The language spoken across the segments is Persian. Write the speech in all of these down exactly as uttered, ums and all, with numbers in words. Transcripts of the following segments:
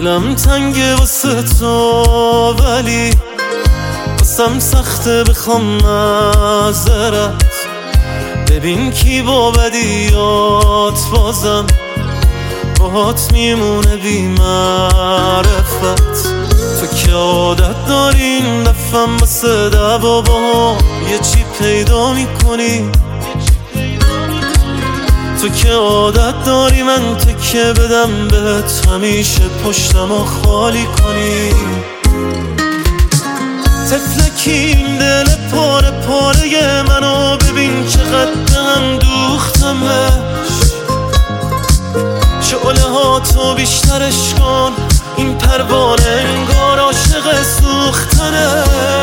دلم تنگه واسه تو، ولی واسم سخته بخوام معذرت. ببین کی با بدیات بازم باهات میمونه بی معرفت. تو که عادت داری این دفعم واسه دعوا با یه چی پیدا میکنی. تو که عادت داری من تکه بدم بهت، همیشه پشتم و خالی کنی. تفلکی این دل پاره پاره منو ببین چقدر هم دوختمش. شعله ها تو بیشترش کن، این پروانه انگار عاشق سوختنه.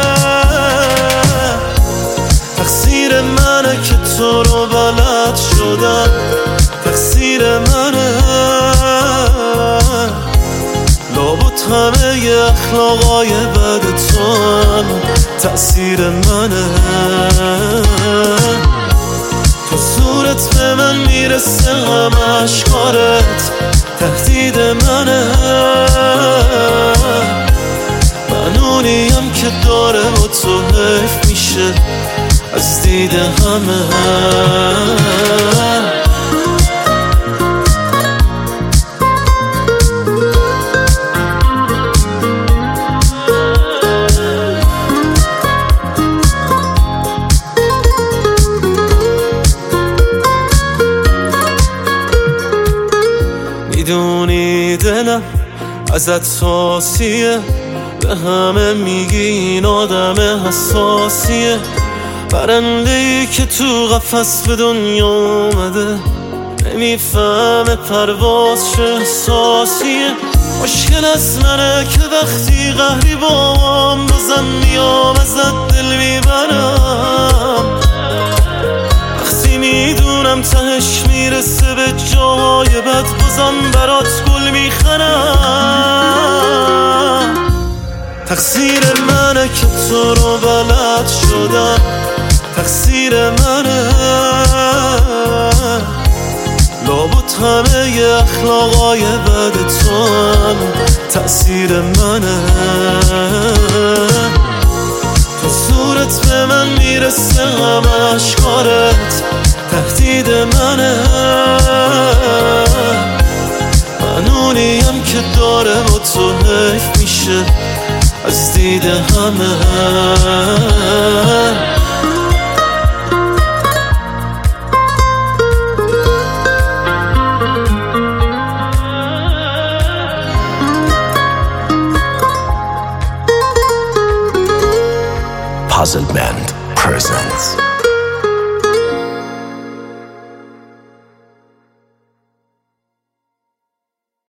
تقصیر منه که تو رو بلد شدم، تقصیر منه. لابد همه ی اخلاقای بد تو هم تأثیر منه. تو صورت به من میرسه همه اشکارت تهدید منه. من اونیم که داره با تو حیف میشه از دید همه. میدونی دلم ازت ساسیه، به همه میگی این آدم حساسیه. پرنده‌ای که تو قفس به دنیا اومده نمیفهمه پرواز چه احساسیه. مشکل از منه که وقتی قهری بام بازم میام ازت دل میبرم. وقتی میدونم تهش میرسه به جای بد بازم برات گل میخرم. تقصیر منه که تو رو بلد شدم، تقصیر منه. لابد همه ی اخلاقای بد تو هم تأثیر منه. تو صورت به من میرسه همه اشکارت تهدید منه. من اونیم که داره با تو حیف میشه از دید همه. Puzzle Band presents